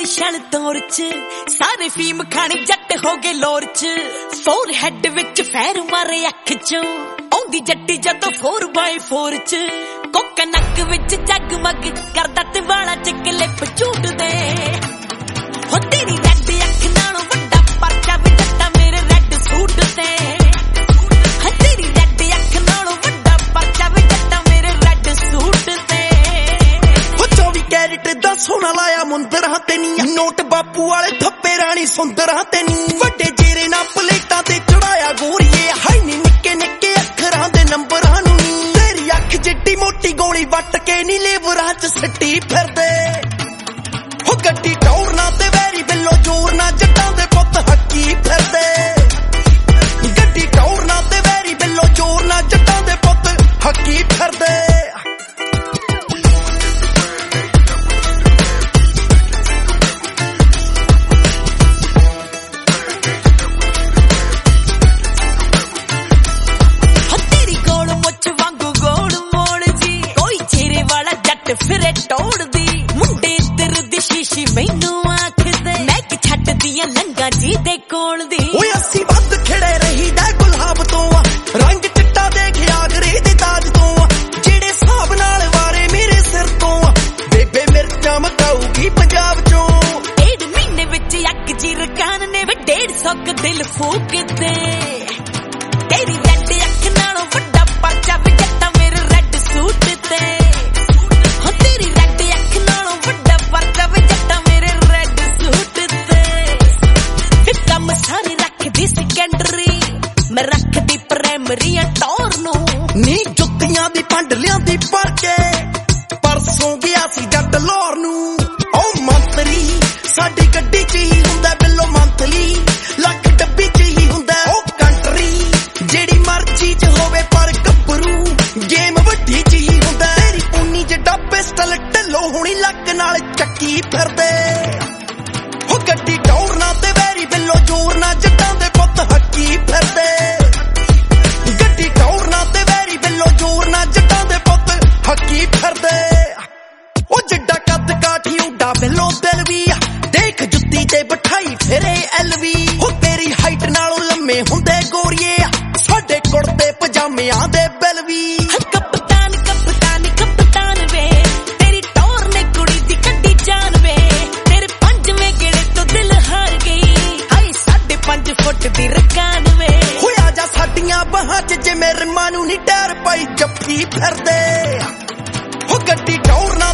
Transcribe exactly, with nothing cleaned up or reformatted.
ਸ਼ਨ ਤੋਰ ਚ ਸਾਰੇ ਫੀਮ ਖਾਣੀ ਜੱਟ ਹੋ ਗਏ ਲੋਰ ਚ ਫੋਰ ਹੈਡ ਵਿੱਚ ਫੈਰ ਮਾਰੇ ਅੱਖ ਚੋਂ ਆਉਂਦੀ ਜੱਟੀ ਜਦੋਂ ਫੋਰ ਬਾਏ ਫੋਰ ਚ ਕੋਕਾ ਨੱਕ ਵਿੱਚ ਜਗਮਗ ਕਰਦਾ ਤੇ ਵਾਲਾਂ ਚ ਕਲਿੱਪ ਝੂਟਦੇ ਹੋ ਤੇਰੀ ਰੈਡ ਅੱਖ ਨਾਲੋਂ ਵੱਡਾ ਪਰਚਾ ਵੀ ਜੱਟਾ ਮੇਰੇ ਰੈਡ ਸੂਟ ਤੇ ਹੋ ਤੇਰੀ ਰੈਡ ਅੱਖ ਨਾਲੋਂ ਵੱਡਾ ਪਰਚਾ ਵੀ ਜੱਟਾ ਮੇਰੇ ਰੈਡ ਸੂਟ ਤੇ ਹੋ ਚੌਵੀ ਕੈਰਟ ਦਾ ਸੋਨਾ ਲਾਇਆ ਮੁੰਦਰਾਂ ਤੇ ਨੀ ਨੋਟ ਬਾਪੂ ਵਾਲੇ ਥੱਪੇ ਰਾਣੀ ਸੁੰਦਰਾਂ ਤੇ ਨੀ ਵੱਡੇ ਜੇਰੇ ਨਾਲ ਪਲੇਟਾਂ ਤੇ ਚੜਾਇਆ ਗੋਰੀਏ ਹਾਈ ਨੀ ਨਿੱਕੇ ਨਿੱਕੇ ਅੱਖਰਾਂ ਦੇ ਨੰਬਰਾਂ ਨੂੰ ਨੀ ਤੇਰੀ ਅੱਖ ਜਿੱਡੀ ਮੋਟੀ ਗੋਲੀ ਵੱਟ ਕੇ ਨੀ ਲੇਬਰਾਂ ਚ ਸੱਟੀ ਫਿਰਦੇ ਹੋ ਗੱਡੀ ਟੌਰ ਨਾ ਤੇ ਵੈਰੀ ਬਿੱਲੋ ਜੋਰ ਨਾ ਜੱਟਾਂ ਦੇ ਪੁੱਤ ਹੱਕੀ ਫਿਰਦੇ ਗੱਡੀ ਟੌਰ ਨਾ ਤੇ ਵੈਰੀ ਬਿੱਲੋ ਜੋਰ ਨਾ ਜੱਟਾਂ ਦੇ ਪੁੱਤ ਹੱਕੀ ਫਿਰਦੇ ਫਿਰੇ ਟੋੜਦੀ ਮੁੰਡੇ ਇੱਧਰ ਦੀ ਸ਼ੀਸ਼ੀ ਮੈਨੂੰ ਆਖਦੇ ਮੈਂ ਕਿ ਛੱਡਦੀਆਂ ਲੰਗਾ ਜੀ ਦੇ ਕੋਲ ਦੀ ਓਏ ਅਸੀਂ ਵੱਧ ਖਿੜੇ ਰਹੀਦਾ ਗੁਲਾਬ ਤੋਂ ਆ ਰੰਗ ਚਿੱਟਾ ਦੇਖਿਆ ਆਗਰੇ ਦੇ ਤਾਜ ਤੋਂ ਆ ਜਿਹੜੇ ਹਿਸਾਬ ਨਾਲ ਵਾਰੇ ਮੇਰੇ ਸਿਰ ਤੋਂ ਆ ਬੇਬੇ ਮਿਰਚਾਂ ਮਕਾਊਗੀ ਪੰਜਾਬ ਚੋਂ ਡੇਢ ਮਹੀਨੇ ਵਿੱਚ ਅੱਗ ਜੀ ਰਕਾਨ ਨੇ ਵੇ ਡੇਢ ਸੌ ਕ ਦਿਲ ਫੂਕਦੇ ਤੇਰੀ ਰੈਡ ਅੱਖ ਨਾਲੋਂ ਵੱਡਾ ਪਰਚਾ ਵੀ ਜੱਟਾ ਮੇਰੇ ਰੈਡ ਸੂਟ ਤੇ ਮੈਂ ਰੱਖਦੀ ਪ੍ਰਾਇਮਰੀਆਂ ਟੌਰ ਨੂੰ ਨੀ ਜੁੱਤੀਆਂ ਦੀ ਪੰਡ ਲਿਆਂਦੀ ਭਰ ਕੇ ਪਰਸੋਂ ਗਿਆ ਸੀ ਜੱਟ ਲੋਰ ਨੂੰ ਓ ਮੰਤਰੀ ਸਾਡੀ ਗੱਡੀ ਚ ਹੀ ਹੁੰਦਾ ਬਿੱਲੋ ਮੰਤਲੀ ਲੱਖ ਡੱਬੀ ਚ ਹੀ ਹੁੰਦਾ ਓ ਕੰਟਰੀ ਜਿਹੜੀ ਮਰਜ਼ੀ ਚ ਹੋਵੇ ਪਰ ਗੱਭਰੂ ਗੇਮ ਵੱਡੀ ਚ ਹੀ ਹੁੰਦਾ ਤੇਰੀ ਪੂਨੀ ਜਿੱਡਾ ਪਿਸਟਲ ਢਿੱਲੋ ਹੋਣੀ ਲੱਕ ਨਾਲ ਚੱਕੀ ਫਿਰਦੇ ਹੋ ਗੱਡੀ ਟੌਰ ਨਾ ਤੇ ਵੈਰੀ ਬਿੱਲੋ ਜੋਰ ਨਾ ਜੱਟਾਂ ਦੇ ਪੁੱਤ ਹੱਕੀ ਫਿਰਦੇ ਗੱਡੀ ਟੌਰ ਨਾ ਤੇ ਵੈਰੀ ਬਿੱਲੋ ਜੋਰ ਨਾ ਜੱਟਾਂ ਦੇ ਪੁੱਤ ਹੱਕੀ ਫਿਰਦੇ ਉਹ ਜਿੱਡਾ ਕੱਦ ਕਾਠੀ ਉੱਡਾ ਬਿੱਲੋ ਦਿਲ ਵੀ ਦੇਖ ਜੁੱਤੀ ਤੇ ਬਿਠਾਈ ਫਿਰੇ ਐਲਵੀ ਉਹ ਤੇਰੀ ਹਾਈਟ ਨਾਲੋਂ ਲੰਮੇ ਹੁੰਦੇ ਗੋਰੀਏ ਸਾਡੇ ਕੁੜਤੇ ਪਜਾਮਿਆਂ ਦੇ ਬਿੱਲ ਵੀ ਕਪਤਾਨ ਕਪਤਾਨ ਕਪਤਾਨ ਵੇ ਤੇਰੀ ਟੌਰ ਨੇ ਕੁੜੀ ਦੀ ਕੱਢੀ ਜਾਨ ਵੇ ਤੇਰੇ ਪੰਜਵੇਂ ਗੇੜੇ ਤੋਂ ਦਿਲ ਹਾਰ ਗਈ ਹਾਏ ਸਾਢੇ ਪੰਜ ਫੁੱਟ ਦੀ ਰਕਾਨ ਵੇ ਹੋਇਆ ਜਾ ਸਾਡੀਆਂ ਬਾਹਾਂ ਚ ਜਿਵੇਂ ਰਮਾਂ ਨੂੰ ਨੀ ਟੈਰ ਪਾਈ ਜੱਫੀ ਫਿਰਦੇ ਹੋ ਗੱਡੀ ਟੌਰ